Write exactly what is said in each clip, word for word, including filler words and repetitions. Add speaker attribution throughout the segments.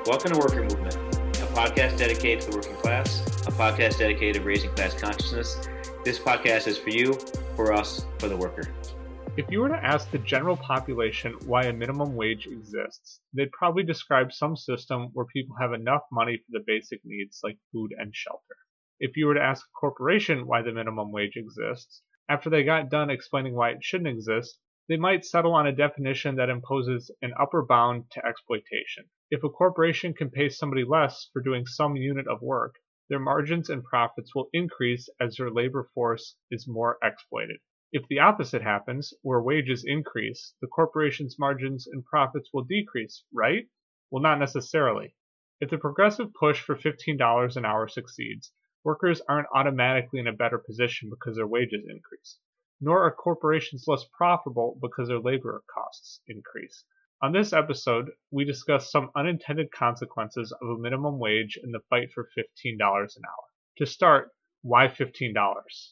Speaker 1: Welcome to Worker Movement, a podcast dedicated to the working class, a podcast dedicated to raising class consciousness. This podcast is for you, for us, for the worker.
Speaker 2: If you were to ask the general population why a minimum wage exists, they'd probably describe some system where people have enough money for the basic needs like food and shelter. If you were to ask a corporation why the minimum wage exists, after they got done explaining why it shouldn't exist, they might settle on a definition that imposes an upper bound to exploitation. If a corporation can pay somebody less for doing some unit of work, their margins and profits will increase as their labor force is more exploited. If the opposite happens, where wages increase, the corporation's margins and profits will decrease, right? Well, not necessarily. If the progressive push for fifteen dollars an hour succeeds, workers aren't automatically in a better position because their wages increase, nor are corporations less profitable because their labor costs increase. On this episode, we discuss some unintended consequences of a minimum wage in the fight for fifteen dollars an hour. To start, why fifteen dollars?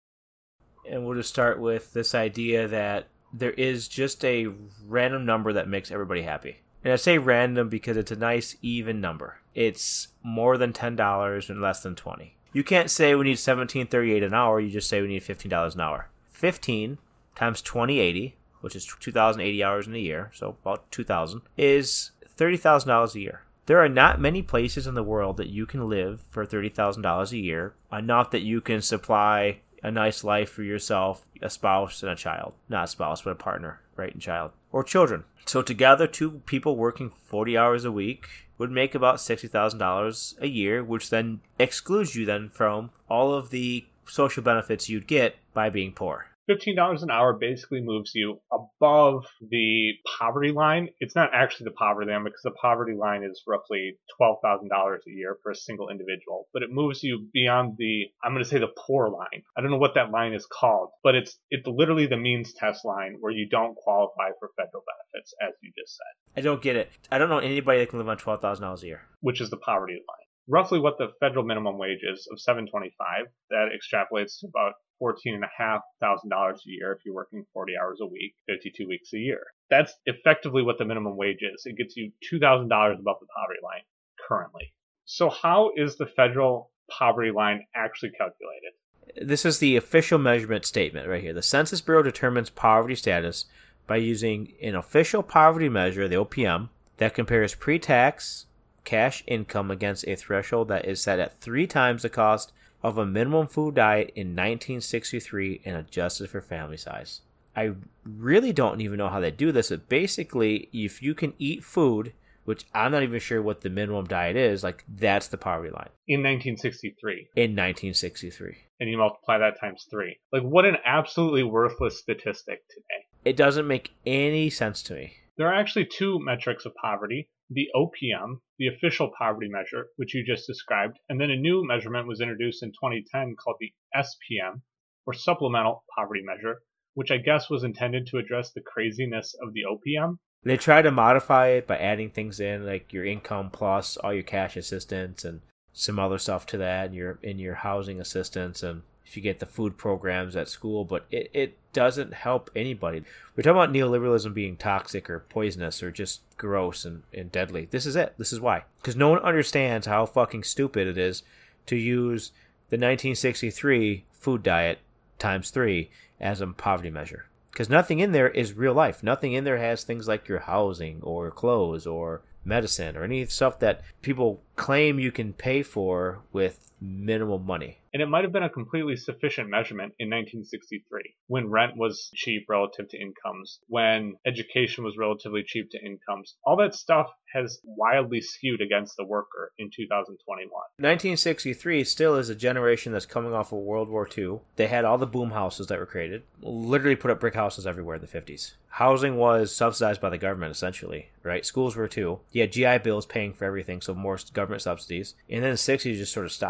Speaker 3: And we'll just start with this idea that there is just a random number that makes everybody happy. And I say random because it's a nice, even number. It's more than ten dollars and less than twenty dollars. You can't say we need seventeen thirty-eight an hour, you just say we need fifteen dollars an hour. fifteen times twenty eighty, which is two thousand eighty hours in a year, so about two thousand, is thirty thousand dollars a year. There are not many places in the world that you can live for thirty thousand dollars a year, enough that you can supply a nice life for yourself, a spouse, and a child. Not a spouse, but a partner, right, and child. Or children. So together, two people working forty hours a week would make about sixty thousand dollars a year, which then excludes you then from all of the social benefits you'd get by being poor.
Speaker 2: fifteen dollars an hour basically moves you above the poverty line. It's not actually the poverty line because the poverty line is roughly twelve thousand dollars a year for a single individual. But it moves you beyond the, I'm going to say the poor line. I don't know what that line is called, but it's it's literally the means test line where you don't qualify for federal benefits, as you just said.
Speaker 3: I don't get it. I don't know anybody that can live on twelve thousand dollars a year.
Speaker 2: Which is the poverty line. Roughly what the federal minimum wage is of seven twenty-five. That extrapolates to about fourteen and a half thousand dollars a year if you're working forty hours a week, fifty-two weeks a year. That's effectively what the minimum wage is. It gets you two thousand dollars above the poverty line currently. So how is the federal poverty line actually calculated?
Speaker 3: This is the official measurement statement right here. The Census Bureau determines poverty status by using an official poverty measure, the O P M, that compares pre-tax cash income against a threshold that is set at three times the cost of a minimum food diet in nineteen sixty-three and adjusted for family size. I really don't even know how they do this, but basically, if you can eat food, which I'm not even sure what the minimum diet is, like that's the poverty line.
Speaker 2: In nineteen sixty-three.
Speaker 3: In nineteen sixty-three.
Speaker 2: And you multiply that times three. Like, what an absolutely worthless statistic today.
Speaker 3: It doesn't make any sense to me.
Speaker 2: There are actually two metrics of poverty. The O P M, the official poverty measure, which you just described, and then a new measurement was introduced in twenty ten called the S P M, or Supplemental Poverty Measure, which I guess was intended to address the craziness of the O P M.
Speaker 3: They try to modify it by adding things in, like your income plus all your cash assistance and some other stuff to that, and your, in your housing assistance, and if you get the food programs at school, but it, it doesn't help anybody. We're talking about neoliberalism being toxic or poisonous or just gross and, and deadly. This is it. This is why. Because no one understands how fucking stupid it is to use the nineteen sixty-three food diet times three as a poverty measure. Because nothing in there is real life. Nothing in there has things like your housing or clothes or medicine or any stuff that people claim you can pay for with minimal money.
Speaker 2: And it might have been a completely sufficient measurement in nineteen sixty-three, when rent was cheap relative to incomes, when education was relatively cheap to incomes. All that stuff has wildly skewed against the worker in two thousand twenty-one.
Speaker 3: nineteen sixty-three still is a generation that's coming off of World War Two. They had all the boom houses that were created, literally put up brick houses everywhere in the fifties. Housing was subsidized by the government, essentially, right? Schools were too. You had G I Bills paying for everything, so more government subsidies. And then the sixties just sort of stopped.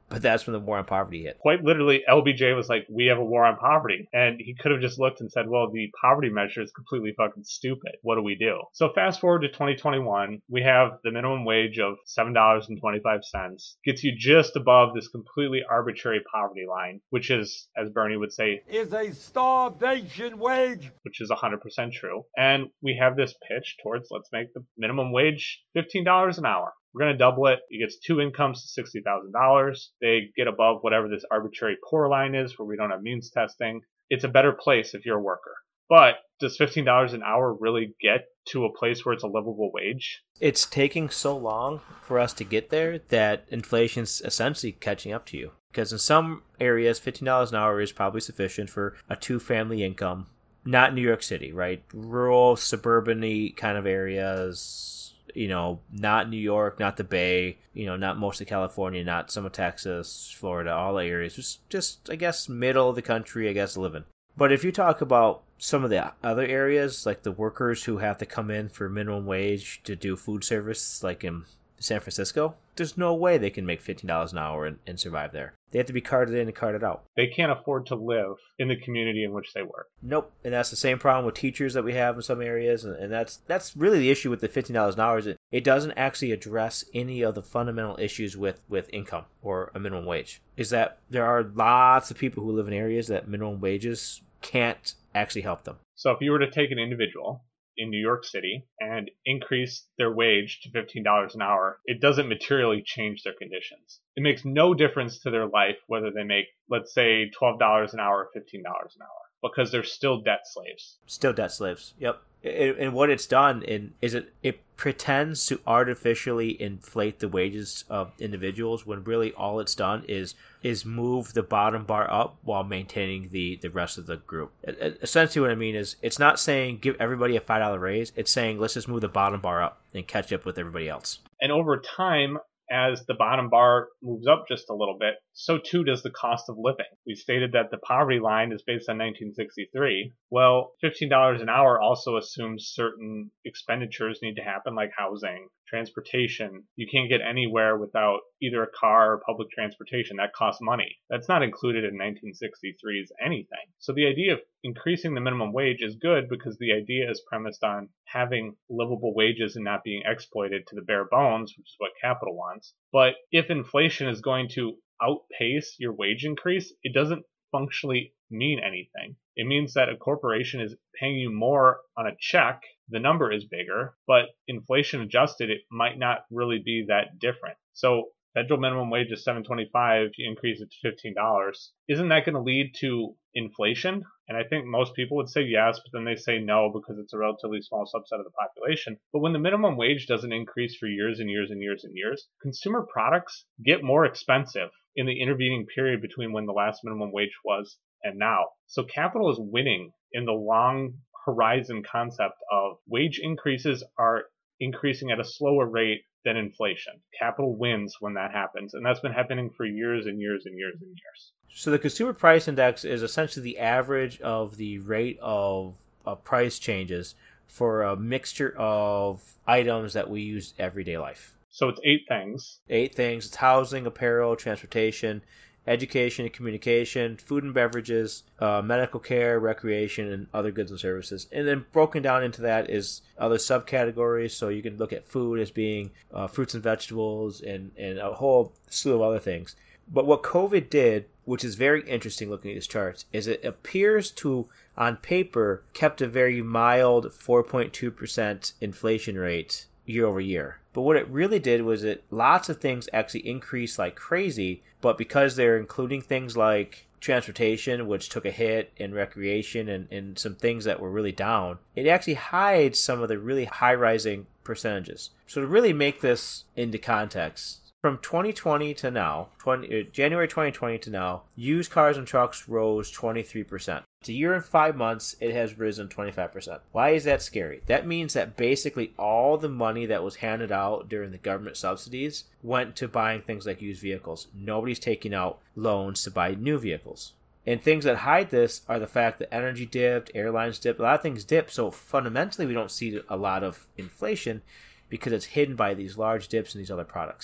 Speaker 3: But that's when the war on poverty hit.
Speaker 2: Quite literally, L B J was like, we have a war on poverty. And he could have just looked and said, well, the poverty measure is completely fucking stupid. What do we do? So fast forward to twenty twenty-one, we have the minimum wage of seven dollars and twenty-five cents. Gets you just above this completely arbitrary poverty line, which is, as Bernie would say,
Speaker 4: is a starvation wage.
Speaker 2: Which is one hundred percent true. And we have this pitch towards, let's make the minimum wage fifteen dollars an hour. We're going to double it. It gets two incomes to sixty thousand dollars. They get above whatever this arbitrary poor line is where we don't have means testing. It's a better place if you're a worker. But does fifteen dollars an hour really get to a place where it's a livable wage?
Speaker 3: It's taking so long for us to get there that inflation's essentially catching up to you. Because in some areas, fifteen dollars an hour is probably sufficient for a two-family income. Not New York City, right? Rural, suburban-y kind of areas. You know, not New York, not the Bay, you know, not most of California, not some of Texas, Florida, all the areas. Just, just, I guess, middle of the country, I guess, living. But if you talk about some of the other areas, like the workers who have to come in for minimum wage to do food service, like in San Francisco, there's no way they can make fifteen dollars an hour and, and survive there. They have to be carted in and carted out.
Speaker 2: They can't afford to live in the community in which they work.
Speaker 3: Nope. And that's the same problem with teachers that we have in some areas. And, and that's that's really the issue with the fifteen dollars an hour is it, it doesn't actually address any of the fundamental issues with, with income or a minimum wage. Is that there are lots of people who live in areas that minimum wages can't actually help them.
Speaker 2: So if you were to take an individual in New York City and increase their wage to fifteen dollars an hour, it doesn't materially change their conditions. It makes no difference to their life whether they make, let's say, twelve dollars an hour or fifteen dollars an hour, because they're still debt slaves.
Speaker 3: Still debt slaves, yep. And what it's done in, is it, it pretends to artificially inflate the wages of individuals when really all it's done is is move the bottom bar up while maintaining the, the rest of the group. Essentially what I mean is it's not saying give everybody a five dollar raise. It's saying let's just move the bottom bar up and catch up with everybody else.
Speaker 2: And over time, as the bottom bar moves up just a little bit, so too does the cost of living. We stated that the poverty line is based on nineteen sixty-three. Well, fifteen dollars an hour also assumes certain expenditures need to happen, like housing, transportation. You can't get anywhere without either a car or public transportation. That costs money. That's not included in nineteen sixty-three's anything. So the idea of increasing the minimum wage is good because the idea is premised on having livable wages and not being exploited to the bare bones, which is what capital wants. But if inflation is going to outpace your wage increase, it doesn't functionally mean anything. It means that a corporation is paying you more on a check, the number is bigger, but inflation adjusted, it might not really be that different. So federal minimum wage is seven twenty-five, you increase it to fifteen dollars. Isn't that going to lead to inflation? And I think most people would say yes, but then they say no because it's a relatively small subset of the population. But when the minimum wage doesn't increase for years and years and years and years, consumer products get more expensive in the intervening period between when the last minimum wage was and now. So capital is winning in the long horizon concept of wage increases are increasing at a slower rate than inflation. Capital wins when that happens, and that's been happening for years and years and years and years.
Speaker 3: So the consumer price index is essentially the average of the rate of, of price changes for a mixture of items that we use everyday life.
Speaker 2: So it's eight things.
Speaker 3: Eight things. It's housing, apparel, transportation, education and communication, food and beverages, uh, medical care, recreation, and other goods and services. And then broken down into that is other subcategories. So you can look at food as being uh, fruits and vegetables and, and a whole slew of other things. But what COVID did, which is very interesting looking at these charts, is it appears to, on paper, kept a very mild four point two percent inflation rate year over year. But what it really did was it lots of things actually increased like crazy, but because they're including things like transportation, which took a hit, and recreation and, and some things that were really down, it actually hides some of the really high rising percentages. So to really make this into context, from twenty twenty to now, twenty, January twenty twenty to now, used cars and trucks rose twenty-three percent. It's a year and five months, it has risen twenty-five percent. Why is that scary? That means that basically all the money that was handed out during the government subsidies went to buying things like used vehicles. Nobody's taking out loans to buy new vehicles. And things that hide this are the fact that energy dipped, airlines dipped, a lot of things dipped. So fundamentally, we don't see a lot of inflation because it's hidden by these large dips in these other products.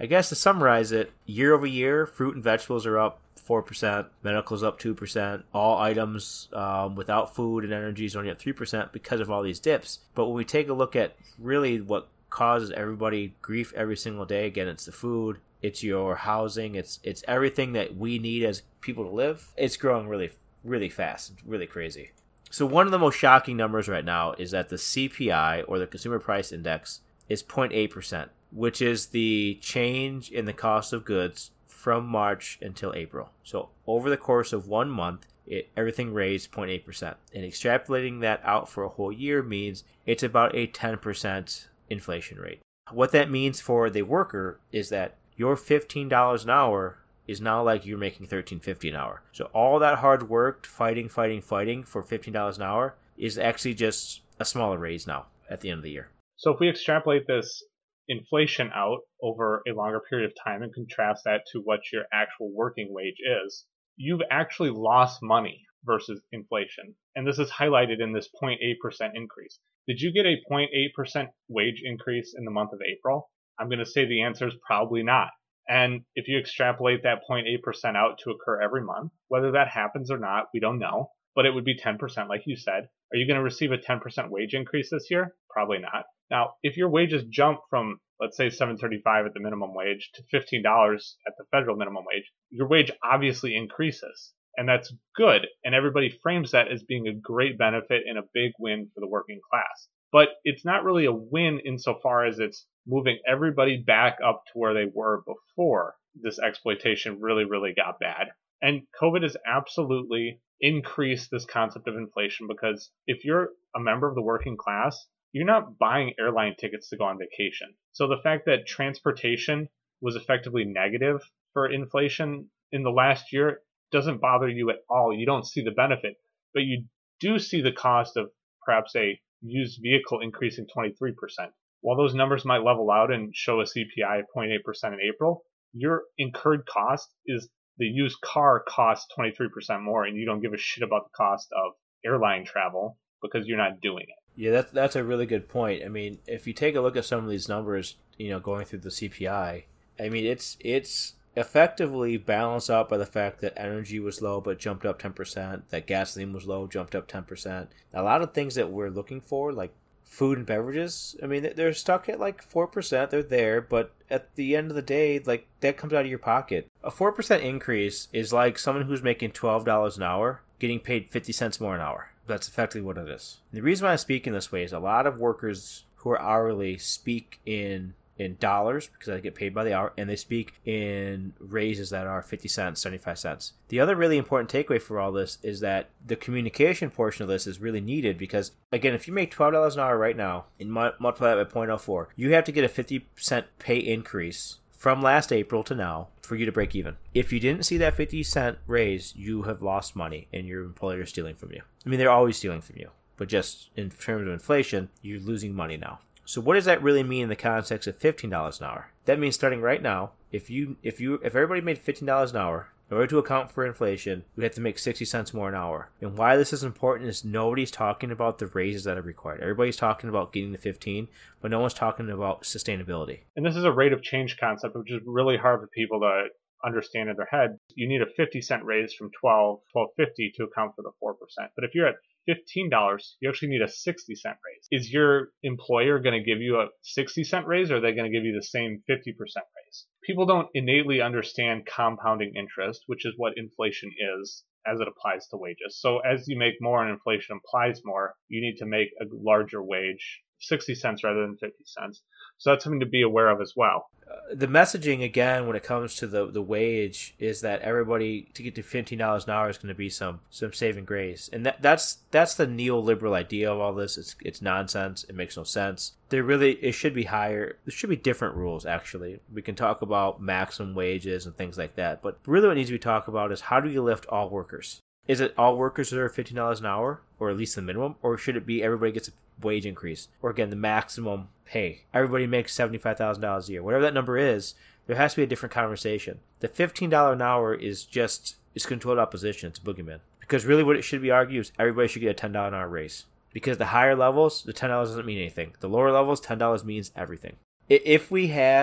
Speaker 3: I guess to summarize it, year over year, fruit and vegetables are up four percent, medical's up two percent, all items um, without food and energy is only up three percent because of all these dips. But when we take a look at really what causes everybody grief every single day, again, it's the food, it's your housing, it's it's everything that we need as people to live. It's growing really, really fast. It's really crazy. So one of the most shocking numbers right now is that the C P I, or the Consumer Price Index, is zero point eight percent, which is the change in the cost of goods from March until April. So over the course of one month, it, everything raised zero point eight percent. And extrapolating that out for a whole year means it's about a ten percent inflation rate. What that means for the worker is that your fifteen dollars an hour is now like you're making thirteen fifty an hour. So all that hard work, fighting, fighting, fighting for fifteen dollars an hour is actually just a smaller raise now at the end of the year.
Speaker 2: So if we extrapolate this inflation out over a longer period of time and contrast that to what your actual working wage is, you've actually lost money versus inflation. And this is highlighted in this zero point eight percent increase. Did you get a zero point eight percent wage increase in the month of April? I'm going to say the answer is probably not. And if you extrapolate that zero point eight percent out to occur every month, whether that happens or not, we don't know, but it would be ten percent like you said. Are you going to receive a ten percent wage increase this year? Probably not. Now, if your wages jump from, let's say, seven dollars and thirty-five cents at the minimum wage to fifteen dollars at the federal minimum wage, your wage obviously increases. And that's good. And everybody frames that as being a great benefit and a big win for the working class. But it's not really a win insofar as it's moving everybody back up to where they were before this exploitation really, really got bad. And COVID has absolutely increased this concept of inflation, because if you're a member of the working class, you're not buying airline tickets to go on vacation. So the fact that transportation was effectively negative for inflation in the last year doesn't bother you at all. You don't see the benefit, but you do see the cost of perhaps a used vehicle increasing twenty-three percent. While those numbers might level out and show a C P I of zero point eight percent in April, your incurred cost is the used car costs twenty-three percent more, and you don't give a shit about the cost of airline travel because you're not doing it.
Speaker 3: Yeah, that's that's a really good point. I mean, if you take a look at some of these numbers, you know, going through the C P I, I mean, it's it's effectively balanced out by the fact that energy was low but jumped up ten percent, that gasoline was low, jumped up ten percent. A lot of things that we're looking for, like food and beverages, I mean, they're stuck at like four percent. They're there, but at the end of the day, like, that comes out of your pocket. A four percent increase is like someone who's making twelve dollars an hour getting paid fifty cents more an hour. That's effectively what it is. And the reason why I speak in this way is a lot of workers who are hourly speak in in dollars because they get paid by the hour, and they speak in raises that are fifty cents, seventy-five cents. The other really important takeaway for all this is that the communication portion of this is really needed, because, again, if you make twelve dollars an hour right now and multiply that by zero point zero four, you have to get a fifty cent pay increase from last April to now for you to break even. If you didn't see that fifty cent raise, you have lost money and your employer is stealing from you. I mean, they're always stealing from you, but just in terms of inflation, you're losing money now. So what does that really mean in the context of fifteen dollars an hour? That means starting right now, if you if you if everybody made fifteen dollars an hour, in order to account for inflation, we have to make sixty cents more an hour. And why this is important is nobody's talking about the raises that are required. Everybody's talking about getting to fifteen, but no one's talking about sustainability.
Speaker 2: And this is a rate of change concept, which is really hard for people to understand in their head. You need a fifty cent raise from twelve, twelve fifty to account for the four percent. But if you're at fifteen dollars, you actually need a sixty cent raise. Is your employer going to give you a sixty cent raise, or are they going to give you the same fifty percent raise? People don't innately understand compounding interest, which is what inflation is as it applies to wages. So as you make more and inflation applies more, you need to make a larger wage, sixty cents rather than fifty cents. So that's something to be aware of as well.
Speaker 3: Uh, the messaging, again, when it comes to the, the wage, is that everybody, to get to fifteen dollars an hour, is going to be some some saving grace. And that that's that's the neoliberal idea of all this. It's it's nonsense. It makes no sense. There really, it should be higher. There should be different rules, actually. We can talk about maximum wages and things like that. But really what needs to be talked about is, how do you lift all workers? Is it all workers that are fifteen dollars an hour, or at least the minimum? Or should it be everybody gets a wage increase? Or again, the maximum pay? Everybody makes seventy-five thousand dollars a year. Whatever that number is, there has to be a different conversation. The fifteen dollars an hour is just, it's controlled opposition. It's a boogeyman. Because really what it should be argued is everybody should get a ten dollars an hour raise. Because the higher levels, the ten dollars doesn't mean anything. The lower levels, ten dollars means everything. If we had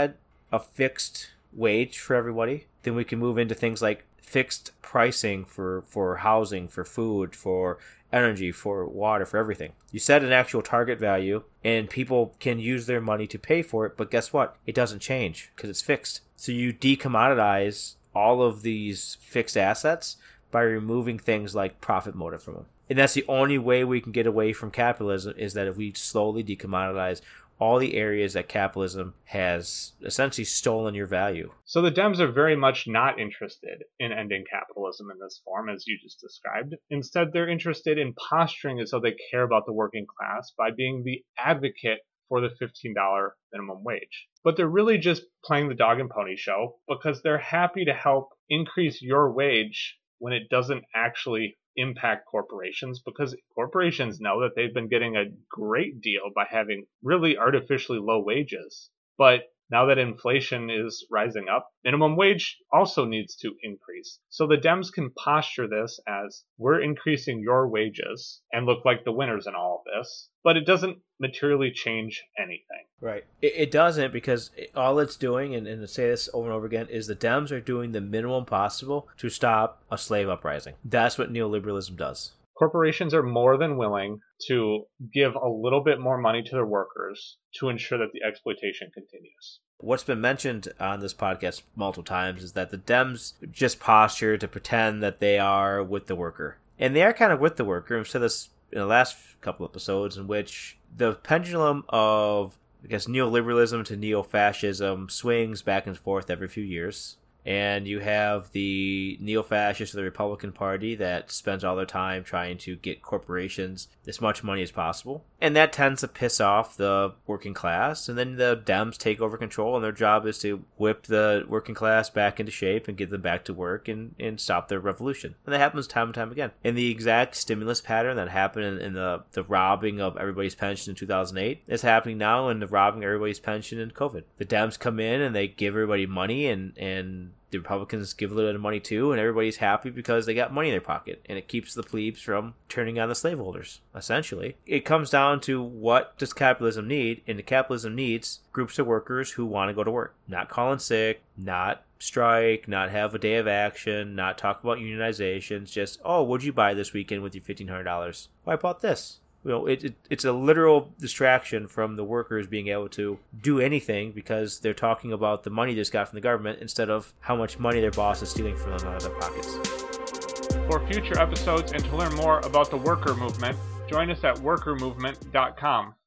Speaker 3: a fixed wage for everybody, then we can move into things like fixed pricing for, for housing, for food, for energy, for water, for everything. You set an actual target value and people can use their money to pay for it, but guess what? It doesn't change because it's fixed. So you decommoditize all of these fixed assets by removing things like profit motive from them. And that's the only way we can get away from capitalism, is that if we slowly decommoditize all the areas that capitalism has essentially stolen your value.
Speaker 2: So the Dems are very much not interested in ending capitalism in this form, as you just described. Instead, they're interested in posturing as though they care about the working class by being the advocate for the fifteen dollars minimum wage. But they're really just playing the dog and pony show because they're happy to help increase your wage when it doesn't actually impact corporations, because corporations know that they've been getting a great deal by having really artificially low wages. But now that inflation is rising up, minimum wage also needs to increase. So the Dems can posture this as, we're increasing your wages, and look like the winners in all of this, but it doesn't materially change anything.
Speaker 3: Right. It, it doesn't, because all it's doing, and, and to say this over and over again, is the Dems are doing the minimum possible to stop a slave uprising. That's what neoliberalism does.
Speaker 2: Corporations are more than willing to give a little bit more money to their workers to ensure that the exploitation continues.
Speaker 3: What's been mentioned on this podcast multiple times is that the Dems just posture to pretend that they are with the worker. And they are kind of with the worker. I've said this in the last couple episodes, in which the pendulum of, I guess, neoliberalism to neo-fascism swings back and forth every few years. And you have the neo-fascists of the Republican Party that spends all their time trying to get corporations as much money as possible. And that tends to piss off the working class. And then the Dems take over control, and their job is to whip the working class back into shape and get them back to work and, and stop their revolution. And that happens time and time again. And the exact stimulus pattern that happened in, in the, the robbing of everybody's pension in two thousand eight is happening now in the robbing everybody's pension in COVID. The Dems come in and they give everybody money, and, and the Republicans give a little bit of money too, and everybody's happy because they got money in their pocket, and it keeps the plebes from turning on the slaveholders, essentially. It comes down to, what does capitalism need? And the capitalism needs groups of workers who want to go to work, not call in sick, not strike, not have a day of action, not talk about unionizations, just, oh, what'd you buy this weekend with your fifteen hundred dollars? Well, I bought this. You know, it, it it's a literal distraction from the workers being able to do anything, because they're talking about the money they just got from the government instead of how much money their boss is stealing from them out of their pockets.
Speaker 2: For future episodes and to learn more about the worker movement, join us at worker movement dot com.